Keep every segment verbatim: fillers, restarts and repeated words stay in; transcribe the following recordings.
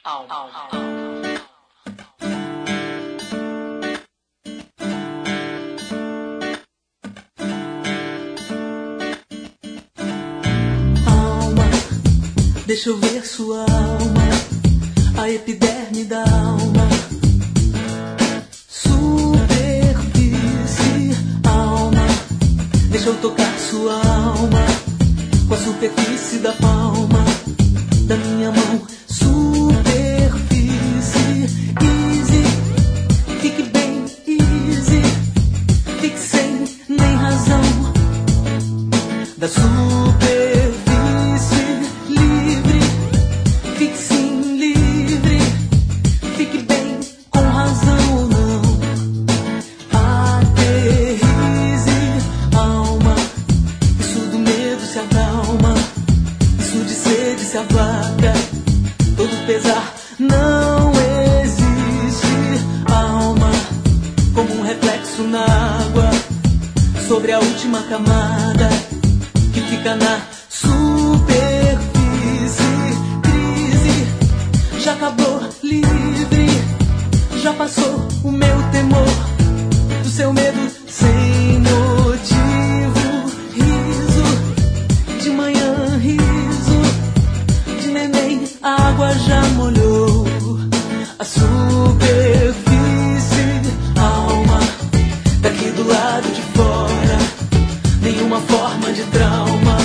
Alma. Deixa eu ver sua alma, a epiderme da alma. Superfície, alma. Deixa eu tocar sua alma, com a superfície da palma da minha mão. Superfície, easy. Fique bem easy. Fique sem nem razão da superfície. Fique sim livre, fique bem com razão ou não. Aterrize, alma. Isso do medo se acalma, isso de sede se aplaca. Todo pesar não existe, alma. Como um reflexo na água, sobre a última camada que fica na superfície. Já acabou, livre. Já passou o meu temor, do seu medo sem motivo. Riso, de manhã riso, de neném a água já molhou a superfície, alma. Daqui do lado de fora, nenhuma forma de trauma.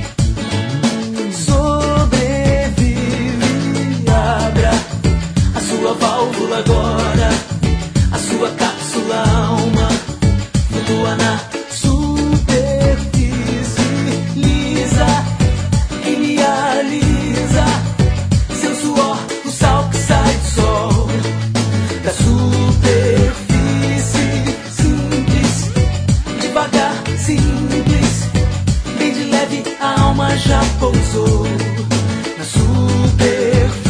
Sua válvula agora, a sua cápsula alma, flutua na superfície lisa, que me alisa. Seu suor, o sal que sai do sol, da superfície simples, devagar, simples, bem de leve, a alma já pousou na superfície.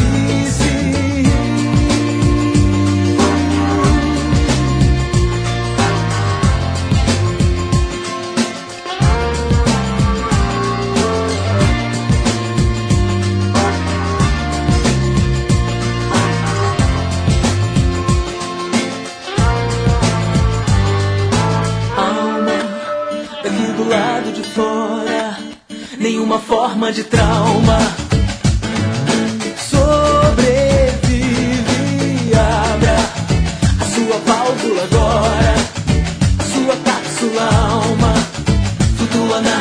Daqui do lado de fora, nenhuma forma de trauma. Sobrevive, abra a sua válvula agora, a sua cápsula alma, flutua na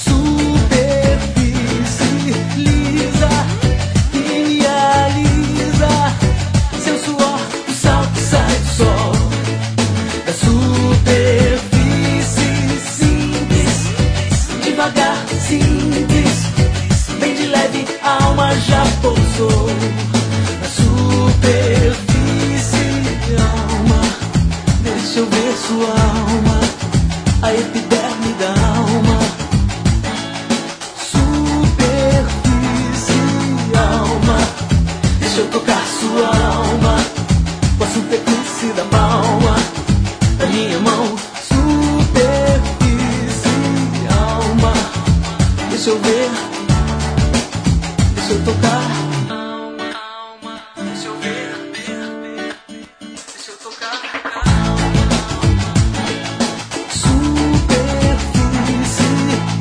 superfície lisa, que me alisa. Seu suor, o sal que sai do sol, da superfície. Devagar, simples, bem de leve, a alma já pousou na superfície, alma. Deixa eu ver sua alma, a epiderme da alma. Superfície, alma. Deixa eu tocar sua alma, com a superfície da palma da minha mão. Deixa eu ver, deixa eu tocar. Alma, alma, deixa eu ver, ver, ver, deixa eu tocar. Superfície,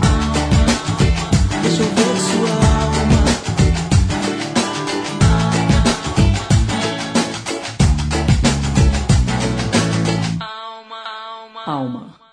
deixa eu ver sua alma. Alma, alma, alma.